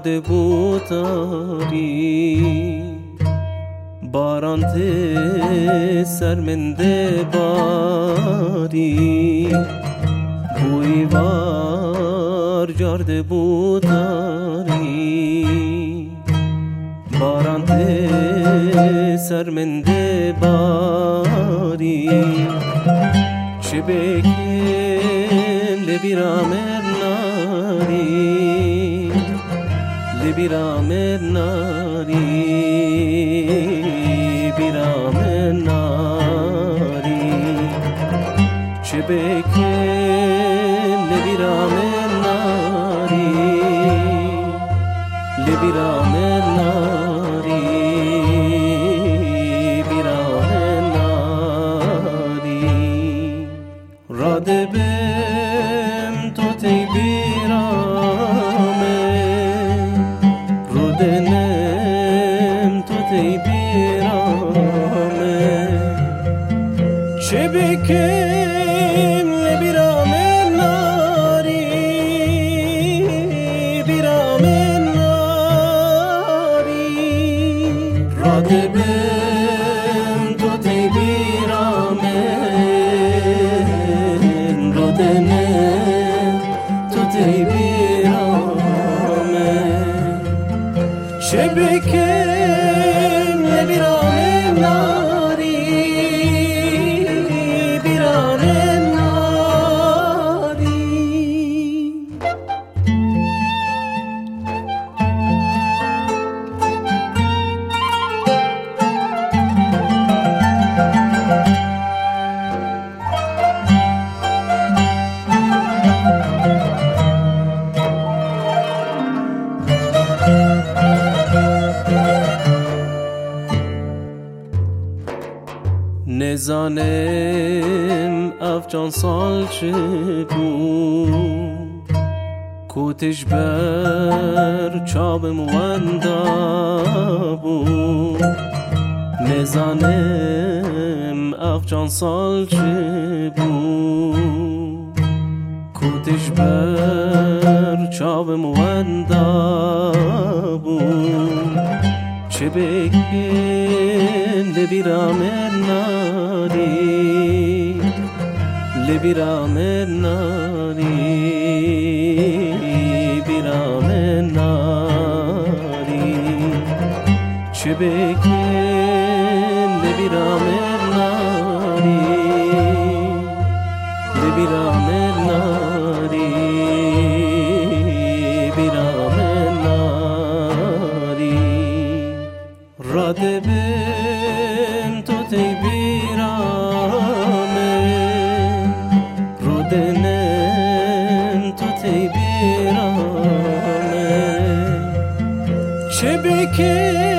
جارده بوداری باران ته سرمنده باری بوی وار جارده بوداری باران ته سرمنده باری چه بکن لبیرامر ناری لبیرامر ناری بیرامر ناری چه بکن لبیرامر ناری لبیرامر ناری بیرامر ناری راده بم تو تی بیرامه رودنم تو تی بیرامه چه بکن لبیرامر ناری بیرامر ناری راده بم تو تی بیرامه رودنم تو تی بیرامه چه بکن لبیرامر ناری بیرامر ناری نزانم افجان سال چه بود کوتش بر چابم وندا بود نزانم افجان سال چه بود کوتش بر چابم وندا بود چه بکن لبیرامر ناری لبیرامر ناری بیرامر ناری چه بکن لبیرامر ناری لبیرامر ناری بیرامر ناری راده بم تو تی بیرامه رودنم تو تی بیرامه چه بکن